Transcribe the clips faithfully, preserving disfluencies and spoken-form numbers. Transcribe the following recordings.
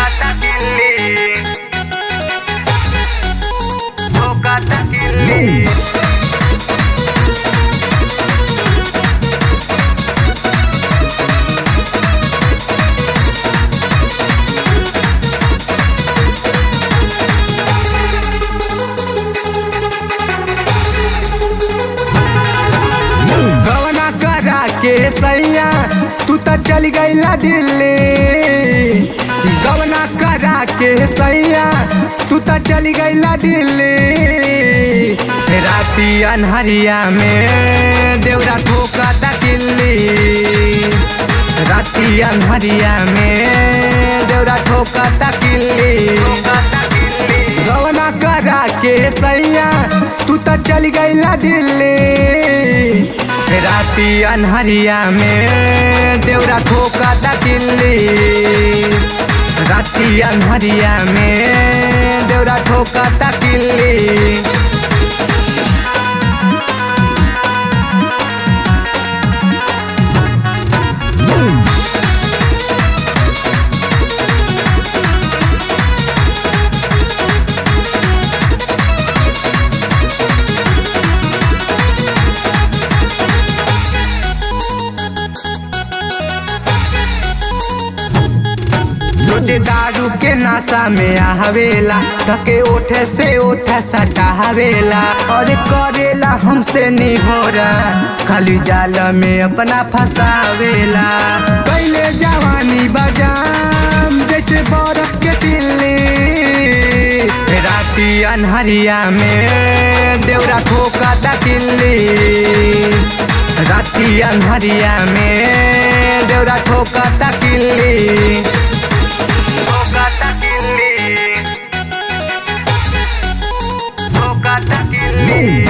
ठोकाता किल्ली, ठोकाता किल्ली। गवना करा के सैया तू तो चल गईला दिल्ली, गवना करा के सैया तू तो चल गईला दिल्ली। राती अनहरिया में देवरा ठोकाता किल्ली, राती अनहरिया में देवरा ठोकाता किल्ली। गवना करा के सैया तू तो चल गईला दिल्ली, राती अनहरिया में देवरा ठोकाता किल्ली, राती अनहरिया में देवरा ठोकाता किल्ली। रोजे दारू के नशा में आवेला, धके ओठे से ओठा सटावेला, और करेला हमसे निहोरा, खाली जाल में अपना फंसावेला। पहले जवानी बजाम जैसे बर्फ के सिल्ली, राती अनहरिया में देवरा ठोकाता किल्ली, राती अनहरिया में देवरा ठोकाता किल्ली, ठोकाता किल्ली, ठोकाता किल्ली।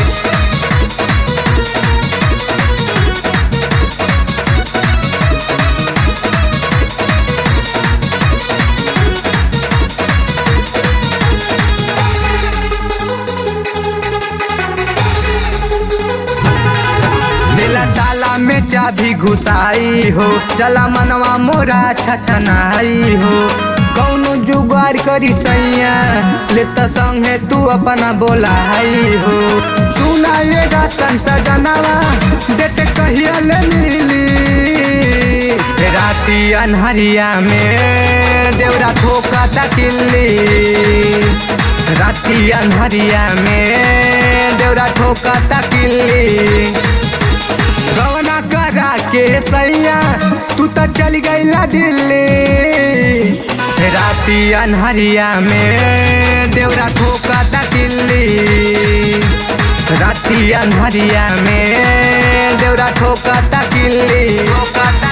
दिला ताला में चाबी घुसाई हो, चला मनवा मोरा छछनाई हो। कौनो जुगाड़ करी सैया ले तो संगे तू अपना बोलाई हो। सुना ये रतन सजनवा देते कहिया ले मिली, राती अनहरिया में देवरा ठोकाता किल्ली, राती अनहरिया में देवरा ठोकाता किल्ली। गवना करा के सैया तू तो चल गईला दिल्ली, राती अनहरिया में देवरा ठोकाता किल्ली, राती अनहरिया में देवरा ठोकाता किल्ली, ठोकाता